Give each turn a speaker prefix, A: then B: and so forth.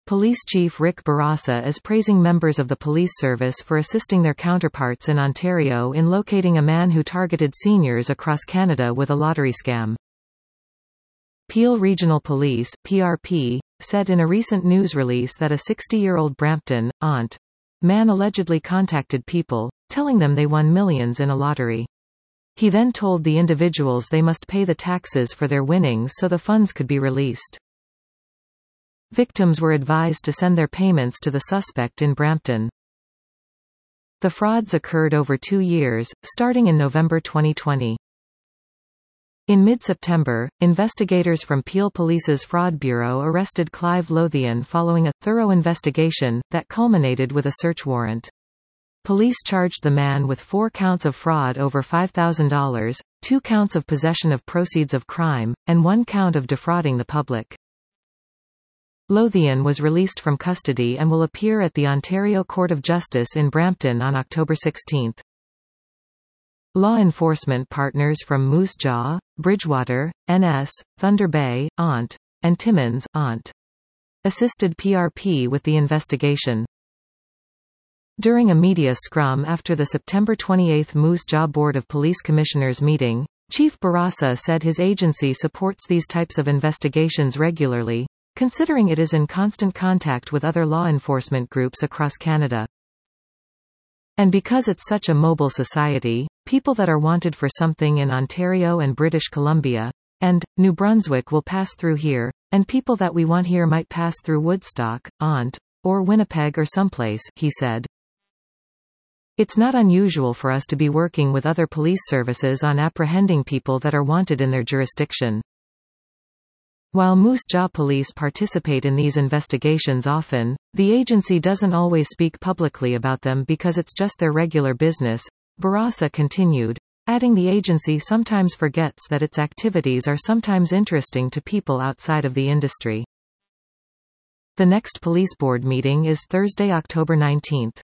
A: Police Chief Rick Barassa is praising members of the police service for assisting their counterparts in Ontario in locating a man who targeted seniors across Canada with a lottery scam. Peel Regional Police (PRP) said in a recent news release that a 60-year-old Brampton, Ont. man allegedly contacted people, telling them they won millions in a lottery. He then told the individuals they must pay the taxes for their winnings so the funds could be released. Victims were advised to send their payments to the suspect in Brampton. The frauds occurred over 2 years, starting in November 2020. In mid-September, investigators from Peel Police's Fraud Bureau arrested Clive Lothian following a thorough investigation that culminated with a search warrant. Police charged the man with 4 counts of fraud over $5,000, 2 counts of possession of proceeds of crime, and 1 count of defrauding the public. Lothian was released from custody and will appear at the Ontario Court of Justice in Brampton on October 16. Law enforcement partners from Moose Jaw, Bridgewater, NS, Thunder Bay, Ont. and Timmins, Ont. assisted PRP with the investigation. During a media scrum after the September 28 Moose Jaw Board of Police Commissioners meeting, Chief Barassa said his agency supports these types of investigations regularly, considering it is in constant contact with other law enforcement groups across Canada. And because it's such a mobile society, people that are wanted for something in Ontario and British Columbia, and New Brunswick will pass through here, and people that we want here might pass through Woodstock, Ont. or Winnipeg or someplace, he said. It's not unusual for us to be working with other police services on apprehending people that are wanted in their jurisdiction. While Moose Jaw Police participate in these investigations often, the agency doesn't always speak publicly about them because it's just their regular business, Barassa continued, adding the agency sometimes forgets that its activities are sometimes interesting to people outside of the industry. The next police board meeting is Thursday, October 19.